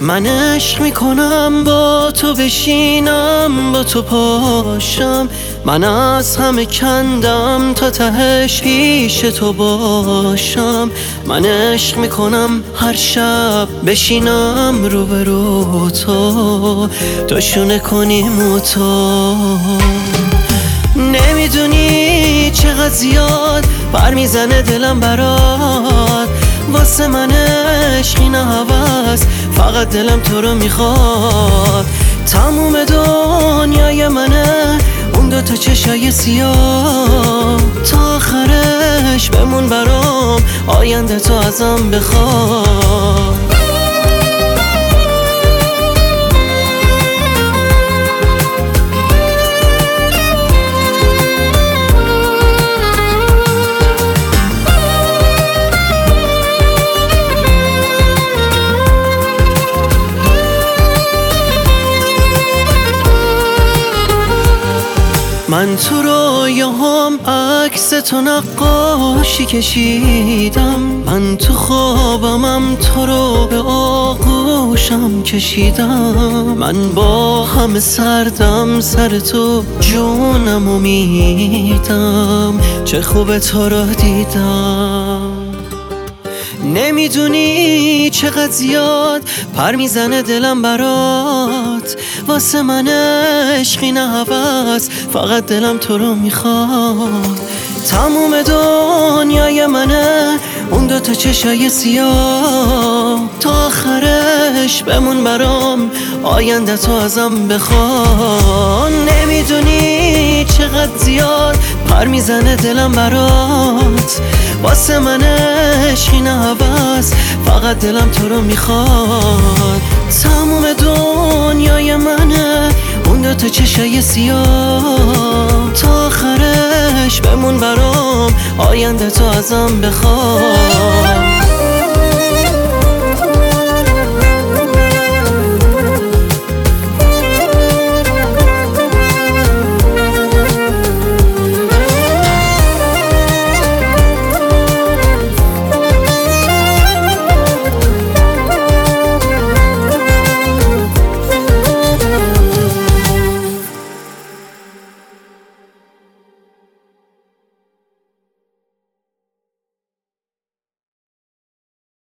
من عشق میکنم با تو بشینم با تو پاشم، من از همه کندم تا تهش پیش تو باشم. من عشق میکنم هر شب بشینم روبرو تو شونه کنیم و تو نمیدونی چقدر زیاد بر میزنه دلم برات، واسه من عشقی نه هوس، فقط دلم تو رو میخواد. تموم دنیای منه اون دوتا چشای سیاه، تا آخرش بمون برام آینده تو ازم بخواد. من تو رویاهام عکس تو نقاشی کشیدم، من تو خوابمم تو رو به آغوشم کشیدم. من با همه سردم سر تو جونم میدم، چه خوبه تو رو دیدم. نمیدونی چقدر زیاد پر میزنه دلم برات، واسه من عشقی نه هوس، فقط دلم تو رو میخواد. تموم دنیای منه اون دوتا چشای سیاه، تا آخرش بمون برام آینده تو ازم بخواد. نمیدونی چقدر زیاد پر میزنه دلم برات، واسه من عشقی نه هوس، فقط دلم تو رو میخواد. تموم دنیای منه اون دوتا چشای سیاه، تا آخرش بمون برام آینده تو ازم بخواد.